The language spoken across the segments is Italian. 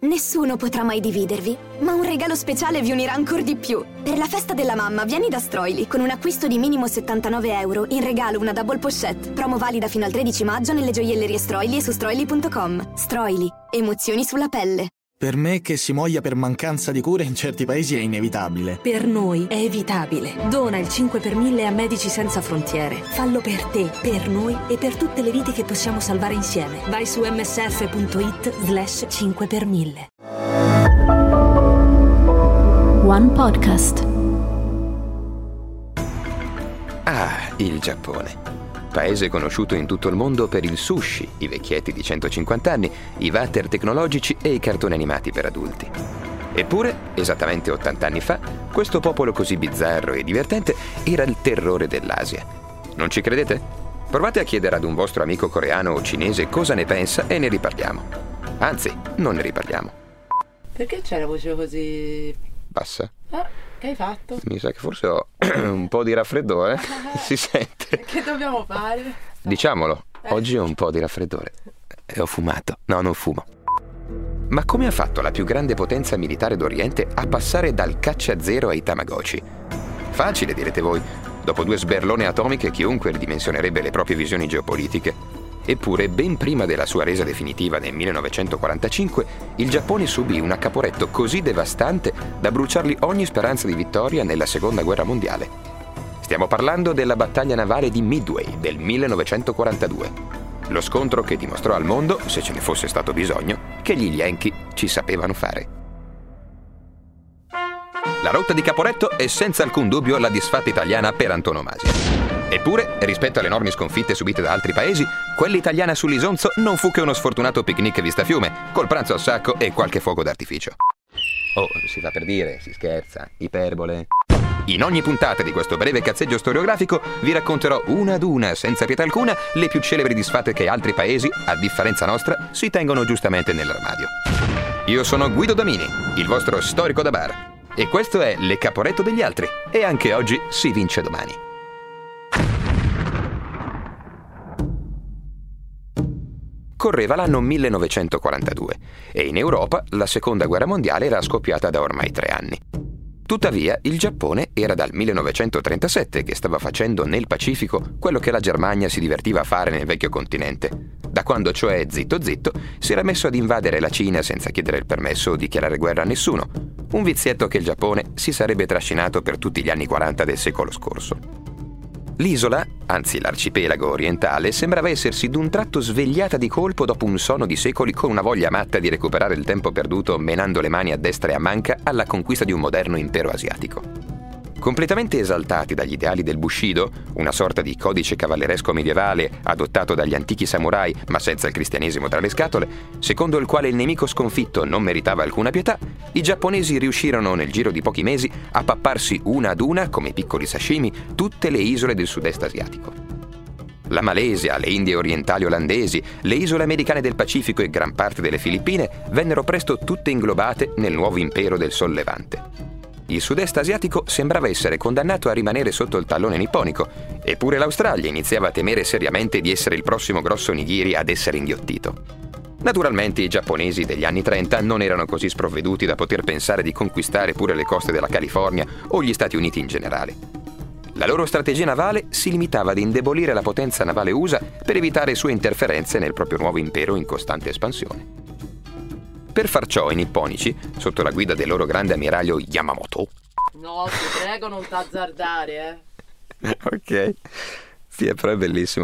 Nessuno potrà mai dividervi, ma un regalo speciale vi unirà ancora di più. Per la festa della mamma vieni da Stroili con un acquisto di minimo €79, in regalo una double pochette. Promo valida fino al 13 maggio nelle gioiellerie Stroili e su stroili.com. Stroili, emozioni sulla pelle. Per me che si muoia per mancanza di cure in certi paesi è inevitabile. Per noi è evitabile. Dona il 5 per 1000 a Medici Senza Frontiere. Fallo per te, per noi e per tutte le vite che possiamo salvare insieme. Vai su msf.it/5 per 1000. One Podcast. Il Giappone. Paese conosciuto in tutto il mondo per il sushi, i vecchietti di 150 anni, i water tecnologici e i cartoni animati per adulti. Eppure, esattamente 80 anni fa, questo popolo così bizzarro e divertente era il terrore dell'Asia. Non ci credete? Provate a chiedere ad un vostro amico coreano o cinese cosa ne pensa e ne riparliamo. Anzi, non ne riparliamo. Perché c'è la voce così Bassa? Che hai fatto? Mi sa che forse ho un po' di raffreddore. Si sente. Che dobbiamo fare? Diciamolo, oggi ho un po' di raffreddore. E ho fumato. No, non fumo. Ma come ha fatto la più grande potenza militare d'Oriente a passare dal caccia zero ai Tamagotchi? Facile, direte voi. Dopo 2 sberlone atomiche chiunque ridimensionerebbe le proprie visioni geopolitiche. Eppure, ben prima della sua resa definitiva nel 1945, il Giappone subì un accaporetto così devastante da bruciargli ogni speranza di vittoria nella Seconda Guerra Mondiale. Stiamo parlando della battaglia navale di Midway del 1942. Lo scontro che dimostrò al mondo, se ce ne fosse stato bisogno, che gli Yankee ci sapevano fare. La rotta di Caporetto è senza alcun dubbio la disfatta italiana per antonomasia. Eppure, rispetto alle enormi sconfitte subite da altri paesi, quella italiana sull'Isonzo non fu che uno sfortunato picnic vista fiume, col pranzo al sacco e qualche fuoco d'artificio. Oh, si fa per dire, si scherza, iperbole. In ogni puntata di questo breve cazzeggio storiografico vi racconterò una ad una, senza pietà alcuna, le più celebri disfatte che altri paesi, a differenza nostra, si tengono giustamente nell'armadio. Io sono Guido Domini, il vostro storico da bar. E questo è Le Caporetto degli altri. E anche oggi si vince domani. Correva l'anno 1942 e in Europa la Seconda Guerra Mondiale era scoppiata da ormai 3 anni. Tuttavia, il Giappone era dal 1937 che stava facendo nel Pacifico quello che la Germania si divertiva a fare nel vecchio continente. Da quando, cioè, zitto zitto, si era messo ad invadere la Cina senza chiedere il permesso o dichiarare guerra a nessuno. Un vizietto che il Giappone si sarebbe trascinato per tutti gli anni 40 del secolo scorso. L'isola, anzi l'arcipelago orientale, sembrava essersi d'un tratto svegliata di colpo dopo un sonno di secoli con una voglia matta di recuperare il tempo perduto menando le mani a destra e a manca alla conquista di un moderno impero asiatico. Completamente esaltati dagli ideali del Bushido, una sorta di codice cavalleresco medievale adottato dagli antichi samurai ma senza il cristianesimo tra le scatole, secondo il quale il nemico sconfitto non meritava alcuna pietà, i giapponesi riuscirono nel giro di pochi mesi a papparsi una ad una, come piccoli sashimi, tutte le isole del sud-est asiatico. La Malesia, le Indie orientali olandesi, le isole americane del Pacifico e gran parte delle Filippine vennero presto tutte inglobate nel nuovo impero del Sol Levante. Il sud-est asiatico sembrava essere condannato a rimanere sotto il tallone nipponico, eppure l'Australia iniziava a temere seriamente di essere il prossimo grosso nigiri ad essere inghiottito. Naturalmente i giapponesi degli anni 30 non erano così sprovveduti da poter pensare di conquistare pure le coste della California o gli Stati Uniti in generale. La loro strategia navale si limitava ad indebolire la potenza navale USA per evitare sue interferenze nel proprio nuovo impero in costante espansione. Per far ciò i nipponici, sotto la guida del loro grande ammiraglio Yamamoto... No, ti prego, non t'azzardare, Ok, sì, però è bellissimo.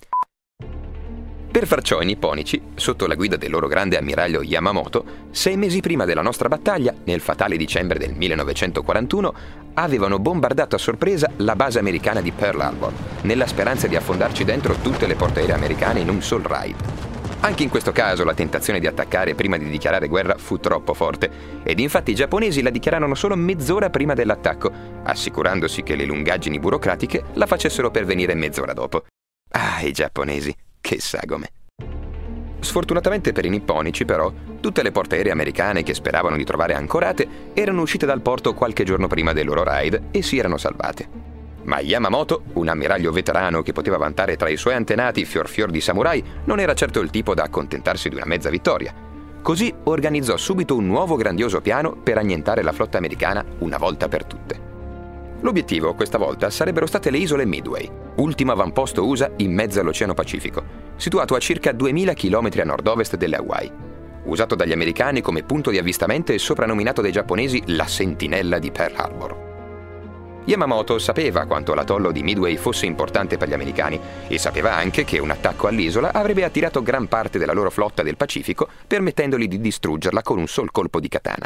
Per far ciò i nipponici, sotto la guida del loro grande ammiraglio Yamamoto, 6 mesi prima della nostra battaglia, nel fatale dicembre del 1941, avevano bombardato a sorpresa la base americana di Pearl Harbor, nella speranza di affondarci dentro tutte le portaerei americane in un sol raid. Anche in questo caso la tentazione di attaccare prima di dichiarare guerra fu troppo forte, ed infatti i giapponesi la dichiararono solo mezz'ora prima dell'attacco, assicurandosi che le lungaggini burocratiche la facessero pervenire mezz'ora dopo. Ah, i giapponesi, che sagome. Sfortunatamente per i nipponici, però, tutte le portaerei americane che speravano di trovare ancorate erano uscite dal porto qualche giorno prima del loro raid e si erano salvate. Ma Yamamoto, un ammiraglio veterano che poteva vantare tra i suoi antenati fior di samurai, non era certo il tipo da accontentarsi di una mezza vittoria. Così organizzò subito un nuovo grandioso piano per annientare la flotta americana una volta per tutte. L'obiettivo questa volta sarebbero state le isole Midway, ultimo avamposto USA in mezzo all'Oceano Pacifico, situato a circa 2000 km a nord-ovest delle Hawaii, usato dagli americani come punto di avvistamento e soprannominato dai giapponesi la sentinella di Pearl Harbor. Yamamoto sapeva quanto l'atollo di Midway fosse importante per gli americani e sapeva anche che un attacco all'isola avrebbe attirato gran parte della loro flotta del Pacifico, permettendogli di distruggerla con un sol colpo di katana.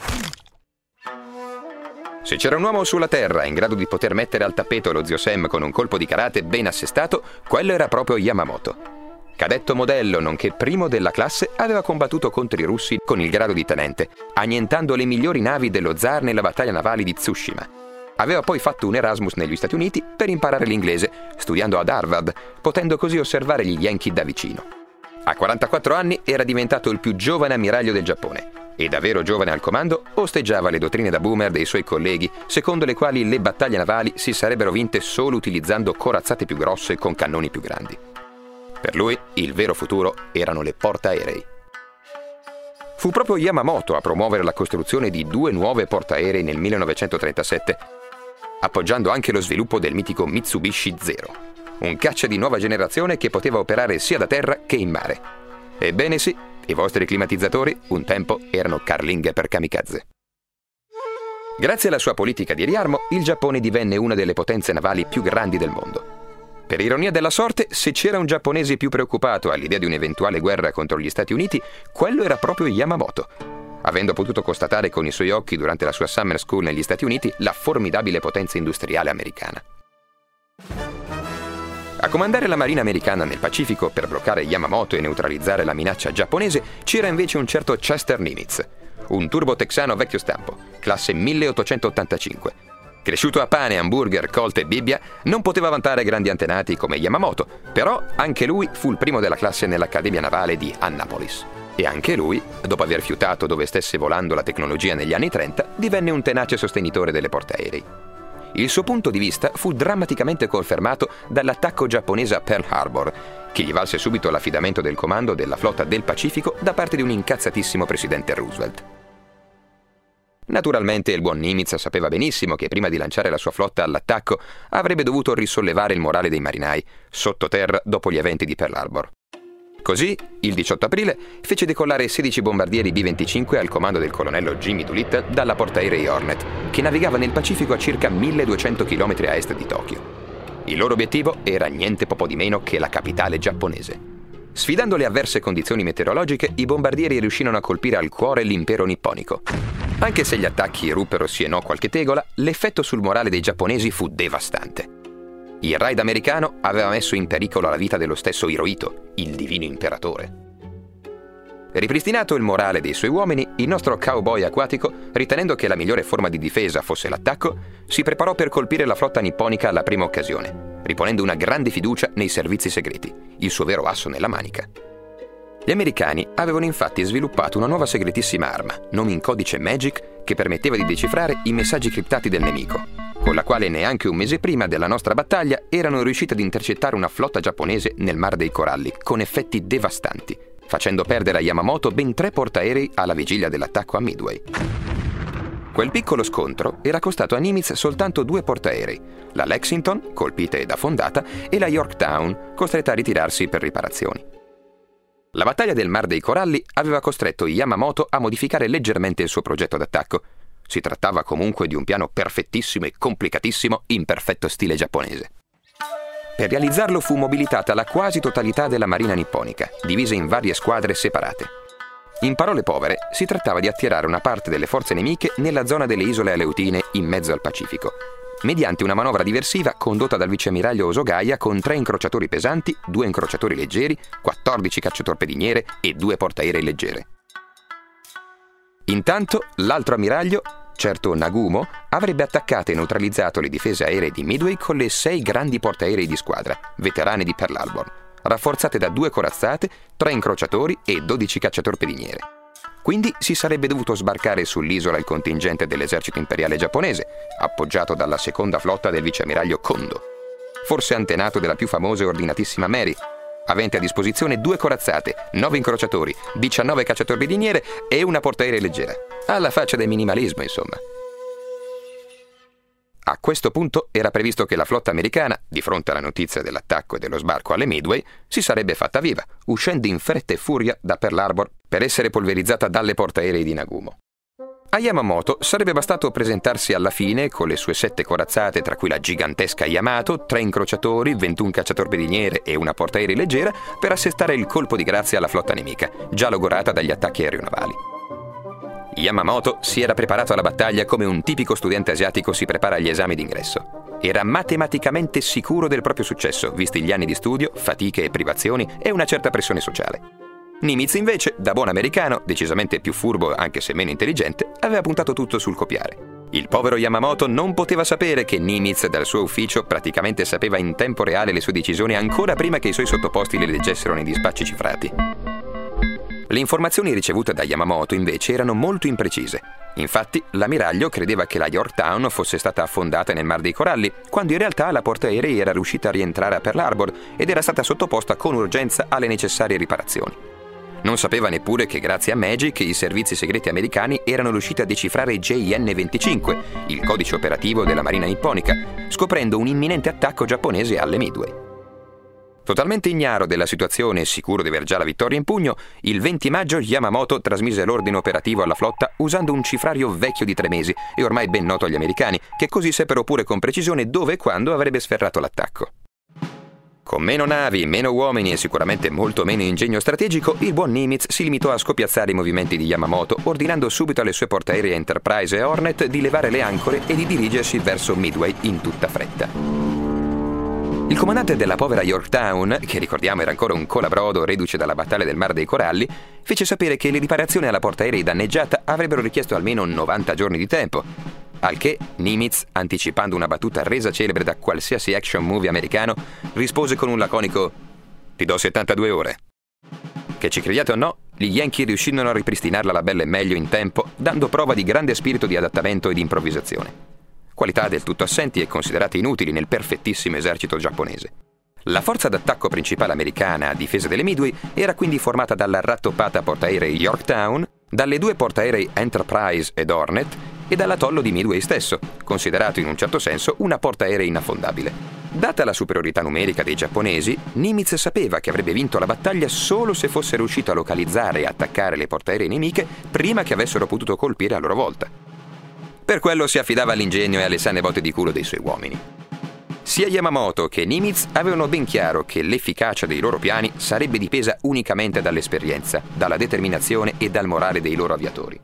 Se c'era un uomo sulla Terra in grado di poter mettere al tappeto lo zio Sam con un colpo di karate ben assestato, quello era proprio Yamamoto. Cadetto modello, nonché primo della classe, aveva combattuto contro i russi con il grado di tenente, annientando le migliori navi dello zar nella battaglia navale di Tsushima. Aveva poi fatto un Erasmus negli Stati Uniti per imparare l'inglese, studiando ad Harvard, potendo così osservare gli Yankee da vicino. A 44 anni era diventato il più giovane ammiraglio del Giappone e, davvero giovane al comando, osteggiava le dottrine da boomer dei suoi colleghi, secondo le quali le battaglie navali si sarebbero vinte solo utilizzando corazzate più grosse con cannoni più grandi. Per lui, il vero futuro erano le portaerei. Fu proprio Yamamoto a promuovere la costruzione di 2 nuove portaerei nel 1937, appoggiando anche lo sviluppo del mitico Mitsubishi Zero, un caccia di nuova generazione che poteva operare sia da terra che in mare. Ebbene sì, i vostri climatizzatori un tempo erano carlinghe per kamikaze. Grazie alla sua politica di riarmo, il Giappone divenne una delle potenze navali più grandi del mondo. Per ironia della sorte, se c'era un giapponese più preoccupato all'idea di un'eventuale guerra contro gli Stati Uniti, quello era proprio Yamamoto, avendo potuto constatare con i suoi occhi durante la sua summer school negli Stati Uniti la formidabile potenza industriale americana. A comandare la marina americana nel Pacifico per bloccare Yamamoto e neutralizzare la minaccia giapponese c'era invece un certo Chester Nimitz, un turbo texano vecchio stampo, classe 1885. Cresciuto a pane, hamburger, colte e bibbia, non poteva vantare grandi antenati come Yamamoto, però anche lui fu il primo della classe nell'Accademia Navale di Annapolis. E anche lui, dopo aver fiutato dove stesse volando la tecnologia negli anni 30, divenne un tenace sostenitore delle portaerei. Il suo punto di vista fu drammaticamente confermato dall'attacco giapponese a Pearl Harbor, che gli valse subito l'affidamento del comando della flotta del Pacifico da parte di un incazzatissimo presidente Roosevelt. Naturalmente il buon Nimitz sapeva benissimo che prima di lanciare la sua flotta all'attacco avrebbe dovuto risollevare il morale dei marinai, sottoterra dopo gli eventi di Pearl Harbor. Così, il 18 aprile, fece decollare 16 bombardieri B-25 al comando del colonnello Jimmy Doolittle dalla portaerei Hornet, che navigava nel Pacifico a circa 1200 km a est di Tokyo. Il loro obiettivo era niente poco di meno che la capitale giapponese. Sfidando le avverse condizioni meteorologiche, i bombardieri riuscirono a colpire al cuore l'impero nipponico. Anche se gli attacchi ruppero sì e no qualche tegola, l'effetto sul morale dei giapponesi fu devastante. Il raid americano aveva messo in pericolo la vita dello stesso Hirohito, il divino imperatore. Ripristinato il morale dei suoi uomini, il nostro cowboy acquatico, ritenendo che la migliore forma di difesa fosse l'attacco, si preparò per colpire la flotta nipponica alla prima occasione, riponendo una grande fiducia nei servizi segreti, il suo vero asso nella manica. Gli americani avevano infatti sviluppato una nuova segretissima arma, nome in codice Magic, che permetteva di decifrare i messaggi criptati del nemico, con la quale neanche un mese prima della nostra battaglia erano riusciti ad intercettare una flotta giapponese nel Mar dei Coralli, con effetti devastanti, facendo perdere a Yamamoto ben 3 portaerei alla vigilia dell'attacco a Midway. Quel piccolo scontro era costato a Nimitz soltanto 2 portaerei, la Lexington, colpita ed affondata, e la Yorktown, costretta a ritirarsi per riparazioni. La battaglia del Mar dei Coralli aveva costretto Yamamoto a modificare leggermente il suo progetto d'attacco. Si trattava comunque di un piano perfettissimo e complicatissimo in perfetto stile giapponese. Per realizzarlo fu mobilitata la quasi totalità della marina nipponica, divisa in varie squadre separate. In parole povere, si trattava di attirare una parte delle forze nemiche nella zona delle isole Aleutine in mezzo al Pacifico, mediante una manovra diversiva condotta dal viceammiraglio Osogaia con 3 incrociatori pesanti, 2 incrociatori leggeri, 14 cacciatorpediniere e 2 portaerei leggere. Intanto, l'altro ammiraglio, certo Nagumo, avrebbe attaccato e neutralizzato le difese aeree di Midway con le 6 grandi portaerei di squadra, veterane di Pearl Harbor, rafforzate da 2 corazzate, 3 incrociatori e 12 cacciatorpediniere. Quindi si sarebbe dovuto sbarcare sull'isola il contingente dell'esercito imperiale giapponese, appoggiato dalla seconda flotta del viceammiraglio Kondo, forse antenato della più famosa e ordinatissima Mary, avente a disposizione 2 corazzate, 9 incrociatori, 19 cacciatorpediniere e una portaerei leggera. Alla faccia del minimalismo, insomma. A questo punto era previsto che la flotta americana, di fronte alla notizia dell'attacco e dello sbarco alle Midway, si sarebbe fatta viva, uscendo in fretta e furia da Pearl Harbor per essere polverizzata dalle portaerei di Nagumo. A Yamamoto sarebbe bastato presentarsi alla fine con le sue 7 corazzate, tra cui la gigantesca Yamato, 3 incrociatori, 21 cacciatorpediniere e una portaerei leggera, per assestare il colpo di grazia alla flotta nemica, già logorata dagli attacchi aeronavali. Yamamoto si era preparato alla battaglia come un tipico studente asiatico si prepara agli esami d'ingresso. Era matematicamente sicuro del proprio successo, visti gli anni di studio, fatiche e privazioni e una certa pressione sociale. Nimitz invece, da buon americano, decisamente più furbo anche se meno intelligente, aveva puntato tutto sul copiare. Il povero Yamamoto non poteva sapere che Nimitz dal suo ufficio praticamente sapeva in tempo reale le sue decisioni ancora prima che i suoi sottoposti le leggessero nei dispacci cifrati. Le informazioni ricevute da Yamamoto invece erano molto imprecise. Infatti, l'ammiraglio credeva che la Yorktown fosse stata affondata nel Mar dei Coralli, quando in realtà la portaerei era riuscita a rientrare a Pearl Harbor ed era stata sottoposta con urgenza alle necessarie riparazioni. Non sapeva neppure che grazie a Magic i servizi segreti americani erano riusciti a decifrare JN-25, il codice operativo della Marina nipponica, scoprendo un imminente attacco giapponese alle Midway. Totalmente ignaro della situazione e sicuro di aver già la vittoria in pugno, il 20 maggio Yamamoto trasmise l'ordine operativo alla flotta usando un cifrario vecchio di 3 mesi e ormai ben noto agli americani, che così seppero pure con precisione dove e quando avrebbe sferrato l'attacco. Con meno navi, meno uomini e sicuramente molto meno ingegno strategico, il buon Nimitz si limitò a scopiazzare i movimenti di Yamamoto, ordinando subito alle sue portaerei Enterprise e Hornet di levare le ancore e di dirigersi verso Midway in tutta fretta. Il comandante della povera Yorktown, che ricordiamo era ancora un colabrodo reduce dalla battaglia del Mar dei Coralli, fece sapere che le riparazioni alla portaerei danneggiata avrebbero richiesto almeno 90 giorni di tempo, al che Nimitz, anticipando una battuta resa celebre da qualsiasi action movie americano, rispose con un laconico «Ti do 72 ore». Che ci crediate o no, gli Yankee riuscirono a ripristinarla la bella e meglio in tempo, dando prova di grande spirito di adattamento e di improvvisazione. Qualità del tutto assenti e considerate inutili nel perfettissimo esercito giapponese. La forza d'attacco principale americana a difesa delle Midway era quindi formata dalla rattoppata portaerei Yorktown, dalle 2 portaerei Enterprise ed Hornet e dall'atollo di Midway stesso, considerato in un certo senso una portaerei inaffondabile. Data la superiorità numerica dei giapponesi, Nimitz sapeva che avrebbe vinto la battaglia solo se fosse riuscito a localizzare e attaccare le portaerei nemiche prima che avessero potuto colpire a loro volta. Per quello si affidava all'ingegno e alle sane botte di culo dei suoi uomini. Sia Yamamoto che Nimitz avevano ben chiaro che l'efficacia dei loro piani sarebbe dipesa unicamente dall'esperienza, dalla determinazione e dal morale dei loro aviatori.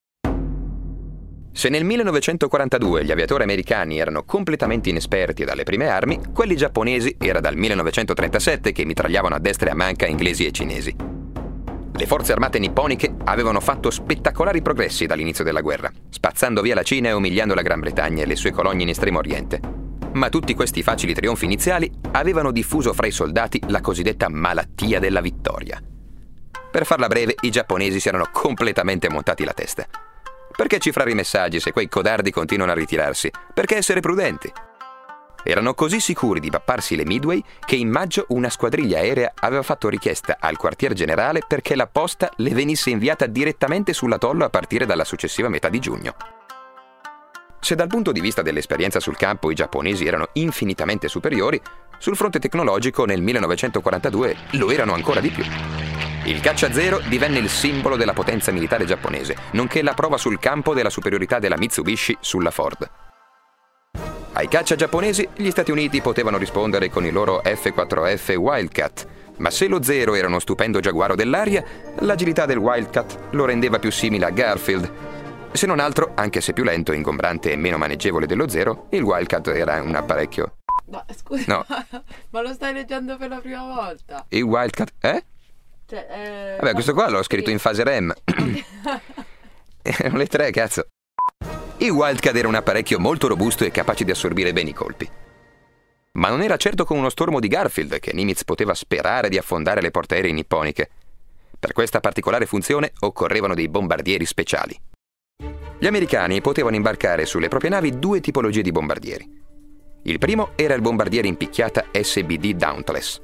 Se nel 1942 gli aviatori americani erano completamente inesperti dalle prime armi, quelli giapponesi era dal 1937 che mitragliavano a destra e a manca inglesi e cinesi. Le forze armate nipponiche avevano fatto spettacolari progressi dall'inizio della guerra, spazzando via la Cina e umiliando la Gran Bretagna e le sue colonie in Estremo Oriente. Ma tutti questi facili trionfi iniziali avevano diffuso fra i soldati la cosiddetta malattia della vittoria. Per farla breve, i giapponesi si erano completamente montati la testa. Perché cifrare i messaggi se quei codardi continuano a ritirarsi? Perché essere prudenti? Erano così sicuri di papparsi le Midway che in maggio una squadriglia aerea aveva fatto richiesta al quartier generale perché la posta le venisse inviata direttamente sull'atollo a partire dalla successiva metà di giugno. Se dal punto di vista dell'esperienza sul campo i giapponesi erano infinitamente superiori, sul fronte tecnologico nel 1942 lo erano ancora di più. Il caccia zero divenne il simbolo della potenza militare giapponese, nonché la prova sul campo della superiorità della Mitsubishi sulla Ford. Ai caccia giapponesi gli Stati Uniti potevano rispondere con i loro F-4F Wildcat, ma se lo Zero era uno stupendo giaguaro dell'aria, l'agilità del Wildcat lo rendeva più simile a Garfield. Se non altro, anche se più lento, ingombrante e meno maneggevole dello Zero, il Wildcat era un apparecchio. Ma scusa, no. Ma lo stai leggendo per la prima volta? Il Wildcat, Vabbè, questo qua l'ho scritto in fase REM. Erano le 3, cazzo. Il Wildcat era un apparecchio molto robusto e capace di assorbire bene i colpi. Ma non era certo con uno stormo di Garfield che Nimitz poteva sperare di affondare le portaerei nipponiche. Per questa particolare funzione occorrevano dei bombardieri speciali. Gli americani potevano imbarcare sulle proprie navi 2 tipologie di bombardieri. Il primo era il bombardiere in picchiata SBD Dauntless,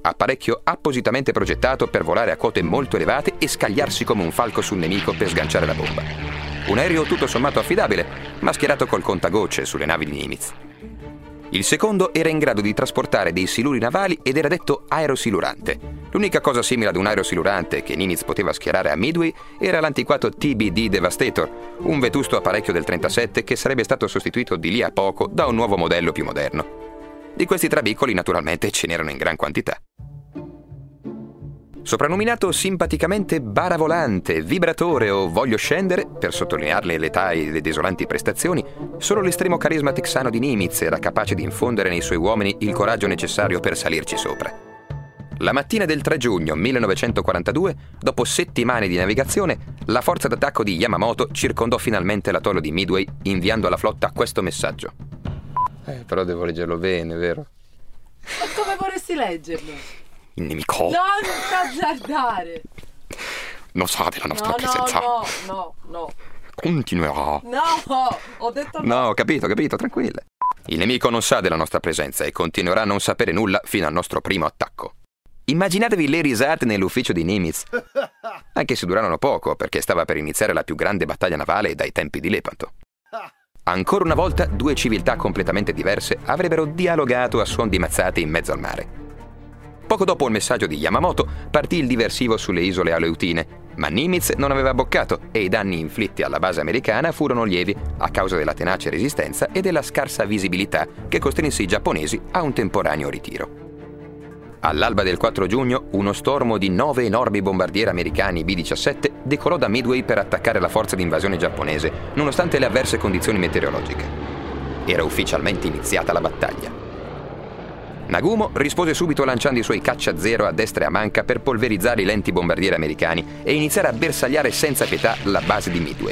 apparecchio appositamente progettato per volare a quote molto elevate e scagliarsi come un falco sul nemico per sganciare la bomba. Un aereo tutto sommato affidabile, ma schierato col contagocce sulle navi di Nimitz. Il secondo era in grado di trasportare dei siluri navali ed era detto aerosilurante. L'unica cosa simile ad un aerosilurante che Nimitz poteva schierare a Midway era l'antiquato TBD Devastator, un vetusto apparecchio del 1937 che sarebbe stato sostituito di lì a poco da un nuovo modello più moderno. Di questi trabicoli naturalmente ce n'erano in gran quantità. Soprannominato simpaticamente baravolante, vibratore o voglio scendere, per sottolinearne l'età e le desolanti prestazioni, solo l'estremo carisma texano di Nimitz era capace di infondere nei suoi uomini il coraggio necessario per salirci sopra. La mattina del 3 giugno 1942, dopo settimane di navigazione, la forza d'attacco di Yamamoto circondò finalmente l'atollo di Midway, inviando alla flotta questo messaggio. Però devo leggerlo bene, vero? Ma come vorresti leggerlo? Il nemico. No, non azzardare. Non sa della nostra presenza. No. Continuerà. No, ho detto no. No, ho capito, tranquilla. Il nemico non sa della nostra presenza e continuerà a non sapere nulla fino al nostro primo attacco. Immaginatevi le risate nell'ufficio di Nimitz. Anche se durarono poco, perché stava per iniziare la più grande battaglia navale dai tempi di Lepanto. Ancora una volta, due civiltà completamente diverse avrebbero dialogato a suon di mazzate in mezzo al mare. Poco dopo il messaggio di Yamamoto partì il diversivo sulle isole Aleutine, ma Nimitz non aveva boccato e i danni inflitti alla base americana furono lievi a causa della tenace resistenza e della scarsa visibilità che costrinse i giapponesi a un temporaneo ritiro. All'alba del 4 giugno, uno stormo di 9 enormi bombardieri americani B-17 decolò da Midway per attaccare la forza di invasione giapponese, nonostante le avverse condizioni meteorologiche. Era ufficialmente iniziata la battaglia. Nagumo rispose subito lanciando i suoi caccia-zero a destra e a manca per polverizzare i lenti bombardieri americani e iniziare a bersagliare senza pietà la base di Midway.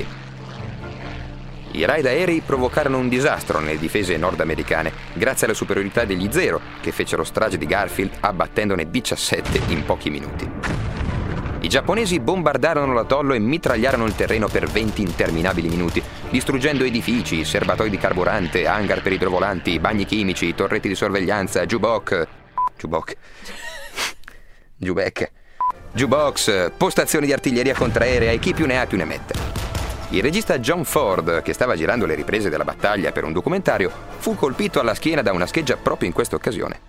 I raid aerei provocarono un disastro nelle difese nordamericane, grazie alla superiorità degli Zero, che fecero strage di Garfield abbattendone 17 in pochi minuti. I giapponesi bombardarono l'atollo e mitragliarono il terreno per 20 interminabili minuti, distruggendo edifici, serbatoi di carburante, hangar per idrovolanti, bagni chimici, torreti di sorveglianza, jukebox, postazioni di artiglieria contraerea e chi più ne ha più ne metta. Il regista John Ford, che stava girando le riprese della battaglia per un documentario, fu colpito alla schiena da una scheggia proprio in questa occasione.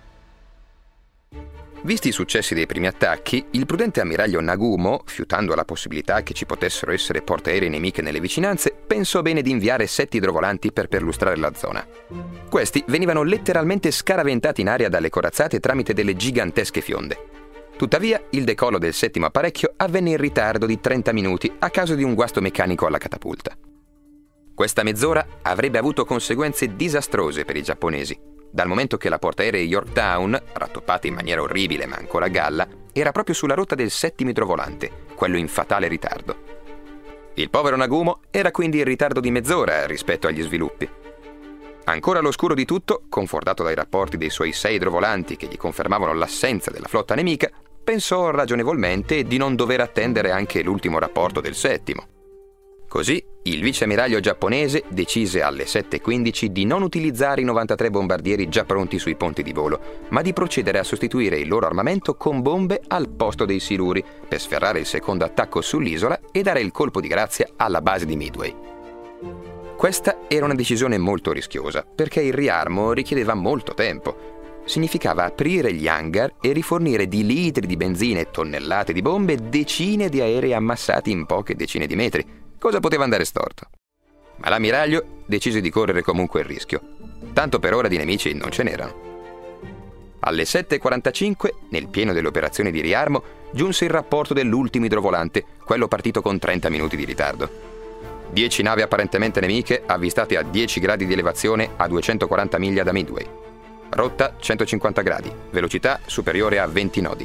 Visti i successi dei primi attacchi, il prudente ammiraglio Nagumo, fiutando la possibilità che ci potessero essere portaerei nemiche nelle vicinanze, pensò bene di inviare 7 idrovolanti per perlustrare la zona. Questi venivano letteralmente scaraventati in aria dalle corazzate tramite delle gigantesche fionde. Tuttavia, il decollo del settimo apparecchio avvenne in ritardo di 30 minuti a causa di un guasto meccanico alla catapulta. Questa mezz'ora avrebbe avuto conseguenze disastrose per i giapponesi, dal momento che la portaerei Yorktown, rattoppata in maniera orribile ma ancora a galla, era proprio sulla rotta del settimo idrovolante, quello in fatale ritardo. Il povero Nagumo era quindi in ritardo di mezz'ora rispetto agli sviluppi. Ancora all'oscuro di tutto, confortato dai rapporti dei suoi 6 idrovolanti che gli confermavano l'assenza della flotta nemica, pensò ragionevolmente di non dover attendere anche l'ultimo rapporto del settimo. Così, il viceammiraglio giapponese decise alle 7:15 di non utilizzare i 93 bombardieri già pronti sui ponti di volo, ma di procedere a sostituire il loro armamento con bombe al posto dei siluri, per sferrare il secondo attacco sull'isola e dare il colpo di grazia alla base di Midway. Questa era una decisione molto rischiosa, perché il riarmo richiedeva molto tempo. Significava aprire gli hangar e rifornire di litri di benzina e tonnellate di bombe decine di aerei ammassati in poche decine di metri. Cosa poteva andare storto? Ma l'ammiraglio decise di correre comunque il rischio. Tanto per ora di nemici non ce n'erano. Alle 7:45, nel pieno delle operazioni di riarmo, giunse il rapporto dell'ultimo idrovolante, quello partito con 30 minuti di ritardo. 10 navi apparentemente nemiche avvistate a 10 gradi di elevazione a 240 miglia da Midway. Rotta 150 gradi, velocità superiore a 20 nodi.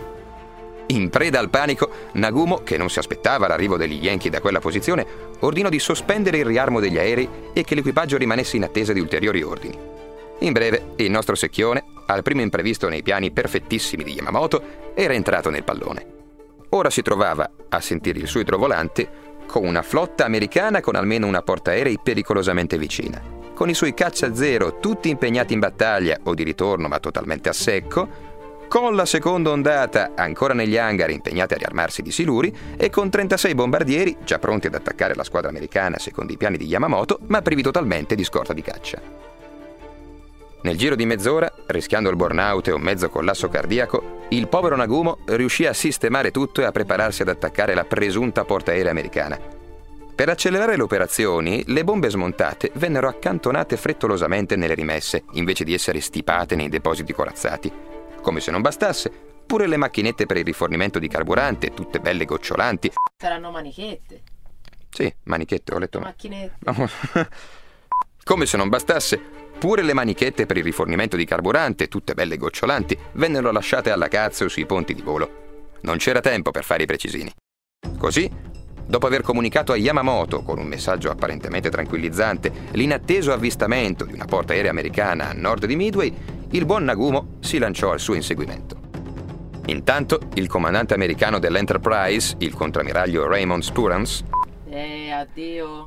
In preda al panico, Nagumo, che non si aspettava l'arrivo degli Yankee da quella posizione, ordinò di sospendere il riarmo degli aerei e che l'equipaggio rimanesse in attesa di ulteriori ordini. In breve, il nostro secchione, al primo imprevisto nei piani perfettissimi di Yamamoto, era entrato nel pallone. Ora si trovava, a sentire il suo idrovolante, con una flotta americana con almeno una portaerei pericolosamente vicina, con i suoi caccia zero tutti impegnati in battaglia o di ritorno ma totalmente a secco, Con la seconda ondata ancora negli hangar impegnati a riarmarsi di siluri e con 36 bombardieri già pronti ad attaccare la squadra americana secondo i piani di Yamamoto, ma privi totalmente di scorta di caccia. Nel giro di mezz'ora, rischiando il burnout e un mezzo collasso cardiaco, il povero Nagumo riuscì a sistemare tutto e a prepararsi ad attaccare la presunta portaerei americana. Per accelerare le operazioni, le bombe smontate vennero accantonate frettolosamente nelle rimesse, invece di essere stipate nei depositi corazzati. Come se non bastasse, pure le macchinette per il rifornimento di carburante, tutte belle gocciolanti. Saranno manichette. Sì, manichette, ho letto. Macchinette. Come se non bastasse, pure le manichette per il rifornimento di carburante, tutte belle gocciolanti, vennero lasciate alla cazzo sui ponti di volo. Non c'era tempo per fare i precisini. Così, dopo aver comunicato a Yamamoto, con un messaggio apparentemente tranquillizzante, l'inatteso avvistamento di una portaerei americana a nord di Midway, il buon Nagumo si lanciò al suo inseguimento. Intanto, il comandante americano dell'Enterprise, il contrammiraglio Raymond Spruance, addio.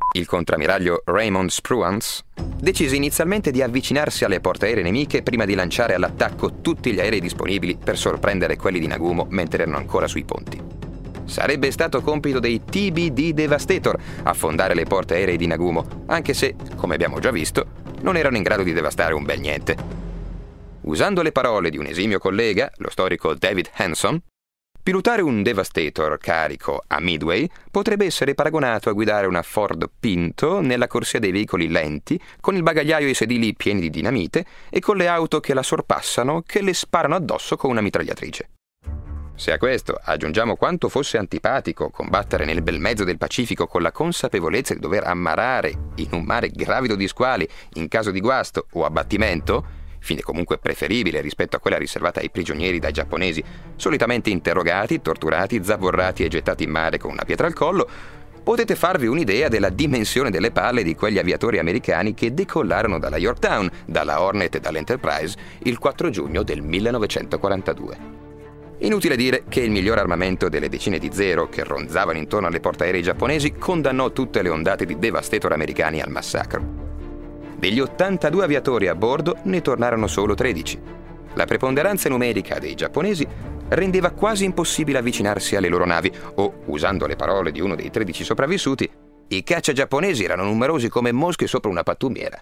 decise inizialmente di avvicinarsi alle portaerei nemiche prima di lanciare all'attacco tutti gli aerei disponibili per sorprendere quelli di Nagumo mentre erano ancora sui ponti. Sarebbe stato compito dei TBD Devastator affondare le portaerei di Nagumo, anche se, come abbiamo già visto, non erano in grado di devastare un bel niente. Usando le parole di un esimio collega, lo storico David Hanson, pilotare un Devastator carico a Midway potrebbe essere paragonato a guidare una Ford Pinto nella corsia dei veicoli lenti, con il bagagliaio e i sedili pieni di dinamite e con le auto che la sorpassano che le sparano addosso con una mitragliatrice. Se a questo aggiungiamo quanto fosse antipatico combattere nel bel mezzo del Pacifico con la consapevolezza di dover ammarare in un mare gravido di squali in caso di guasto o abbattimento, fine comunque preferibile rispetto a quella riservata ai prigionieri dai giapponesi, solitamente interrogati, torturati, zavorrati e gettati in mare con una pietra al collo, potete farvi un'idea della dimensione delle palle di quegli aviatori americani che decollarono dalla Yorktown, dalla Hornet e dall'Enterprise il 4 giugno del 1942. Inutile dire che il miglior armamento delle decine di Zero che ronzavano intorno alle portaerei giapponesi condannò tutte le ondate di Devastator americani al massacro. Degli 82 aviatori a bordo ne tornarono solo 13. La preponderanza numerica dei giapponesi rendeva quasi impossibile avvicinarsi alle loro navi o, usando le parole di uno dei 13 sopravvissuti, i caccia giapponesi erano numerosi come mosche sopra una pattumiera.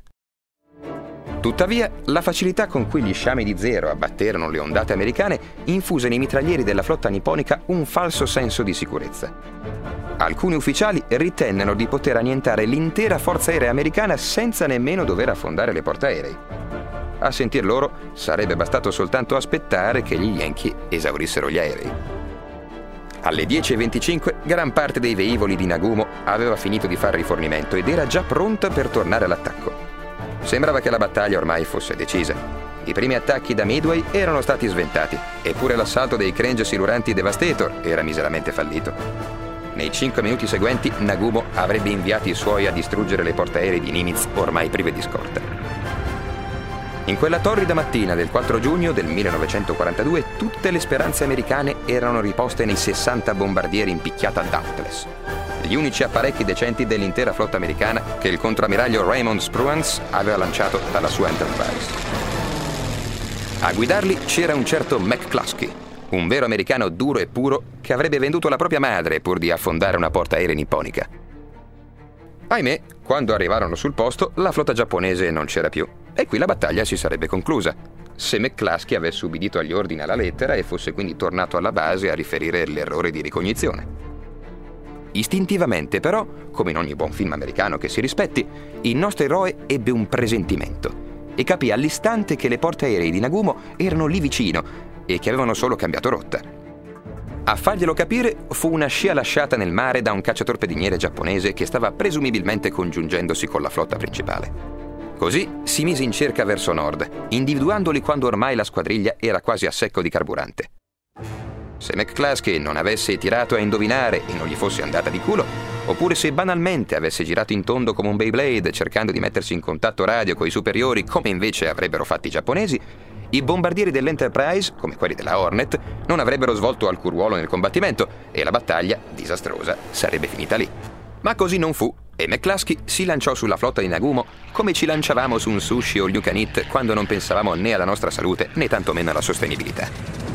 Tuttavia, la facilità con cui gli sciami di Zero abbatterono le ondate americane infuse nei mitraglieri della flotta nipponica un falso senso di sicurezza. Alcuni ufficiali ritennero di poter annientare l'intera forza aerea americana senza nemmeno dover affondare le portaerei. A sentir loro, sarebbe bastato soltanto aspettare che gli Yankee esaurissero gli aerei. Alle 10:25, gran parte dei velivoli di Nagumo aveva finito di fare rifornimento ed era già pronta per tornare all'attacco. Sembrava che la battaglia ormai fosse decisa. I primi attacchi da Midway erano stati sventati, eppure l'assalto dei Crange siluranti Devastator era miseramente fallito. Nei 5 minuti seguenti, Nagumo avrebbe inviato i suoi a distruggere le portaerei di Nimitz ormai prive di scorta. In quella torrida mattina del 4 giugno del 1942, tutte le speranze americane erano riposte nei 60 bombardieri in picchiata Dauntless, gli unici apparecchi decenti dell'intera flotta americana che il contrammiraglio Raymond Spruance aveva lanciato dalla sua Enterprise. A guidarli c'era un certo McCluskey, un vero americano duro e puro che avrebbe venduto la propria madre pur di affondare una portaerei nipponica. Ahimè, quando arrivarono sul posto, la flotta giapponese non c'era più e qui la battaglia si sarebbe conclusa, se McCluskey avesse ubbidito agli ordini alla lettera e fosse quindi tornato alla base a riferire l'errore di ricognizione. Istintivamente, però, come in ogni buon film americano che si rispetti, il nostro eroe ebbe un presentimento e capì all'istante che le portaerei di Nagumo erano lì vicino e che avevano solo cambiato rotta. A farglielo capire fu una scia lasciata nel mare da un cacciatorpediniere giapponese che stava presumibilmente congiungendosi con la flotta principale. Così si mise in cerca verso nord, individuandoli quando ormai la squadriglia era quasi a secco di carburante. Se McCluskey non avesse tirato a indovinare e non gli fosse andata di culo, oppure se banalmente avesse girato in tondo come un Beyblade cercando di mettersi in contatto radio coi superiori come invece avrebbero fatto i giapponesi, i bombardieri dell'Enterprise, come quelli della Hornet, non avrebbero svolto alcun ruolo nel combattimento e la battaglia, disastrosa, sarebbe finita lì. Ma così non fu e McCluskey si lanciò sulla flotta di Nagumo come ci lanciavamo su un sushi o you can eat quando non pensavamo né alla nostra salute né tantomeno alla sostenibilità.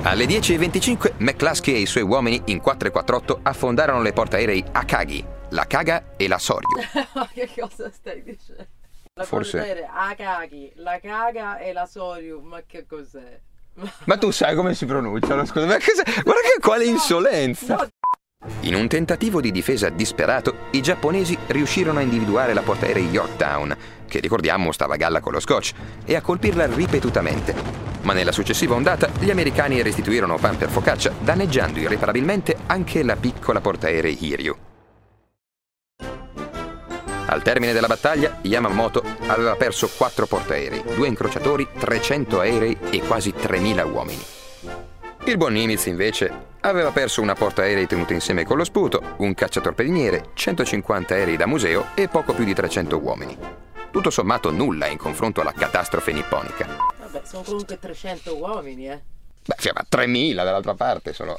Alle 10:25 McCluskey e i suoi uomini in 448 affondarono le portaerei Akagi, la Kaga e la Soryu. Che cosa stai dicendo? La Forse Akagi, la Kaga e la Soryu, ma che cos'è? Ma tu sai come si pronunciano? Scusa, ma guarda che quale insolenza! No. In un tentativo di difesa disperato, i giapponesi riuscirono a individuare la portaerei Yorktown, che ricordiamo stava a galla con lo Scotch, e a colpirla ripetutamente. Ma nella successiva ondata gli americani restituirono pan per focaccia, danneggiando irreparabilmente anche la piccola portaerei Hiryu. Al termine della battaglia, Yamamoto aveva perso 4 portaerei, 2 incrociatori, 300 aerei e quasi 3.000 uomini. Il buon Nimitz, invece, aveva perso una portaerei tenuta insieme con lo sputo, un cacciatorpediniere, 150 aerei da museo e poco più di 300 uomini. Tutto sommato nulla in confronto alla catastrofe nipponica. Vabbè, sono comunque 300 uomini, Beh, ma 3.000 dall'altra parte sono...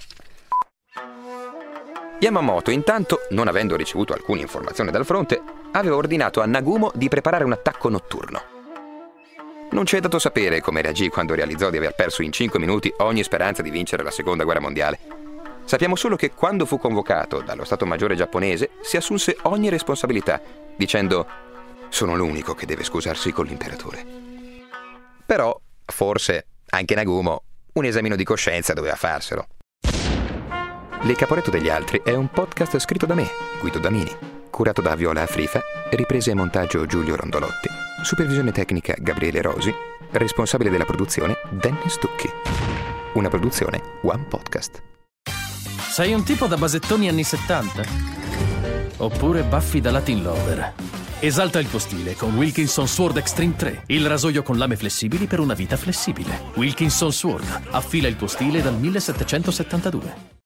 Yamamoto, intanto, non avendo ricevuto alcuna informazione dal fronte, aveva ordinato a Nagumo di preparare un attacco notturno. Non ci è dato sapere come reagì quando realizzò di aver perso in 5 minuti ogni speranza di vincere la Seconda Guerra Mondiale. Sappiamo solo che quando fu convocato dallo Stato Maggiore giapponese si assunse ogni responsabilità, dicendo «Sono l'unico che deve scusarsi con l'imperatore». Però, forse, anche Nagumo un esamino di coscienza doveva farselo. Le Caporetto degli altri è un podcast scritto da me, Guido Damini, curato da Viola Afrifa, riprese e montaggio Giulio Rondolotti, supervisione tecnica Gabriele Rosi, responsabile della produzione Dennis Tucchi. Una produzione One Podcast. Sei un tipo da basettoni anni 70? Oppure baffi da Latin Lover? Esalta il tuo stile con Wilkinson Sword Extreme 3, il rasoio con lame flessibili per una vita flessibile. Wilkinson Sword, affila il tuo stile dal 1772.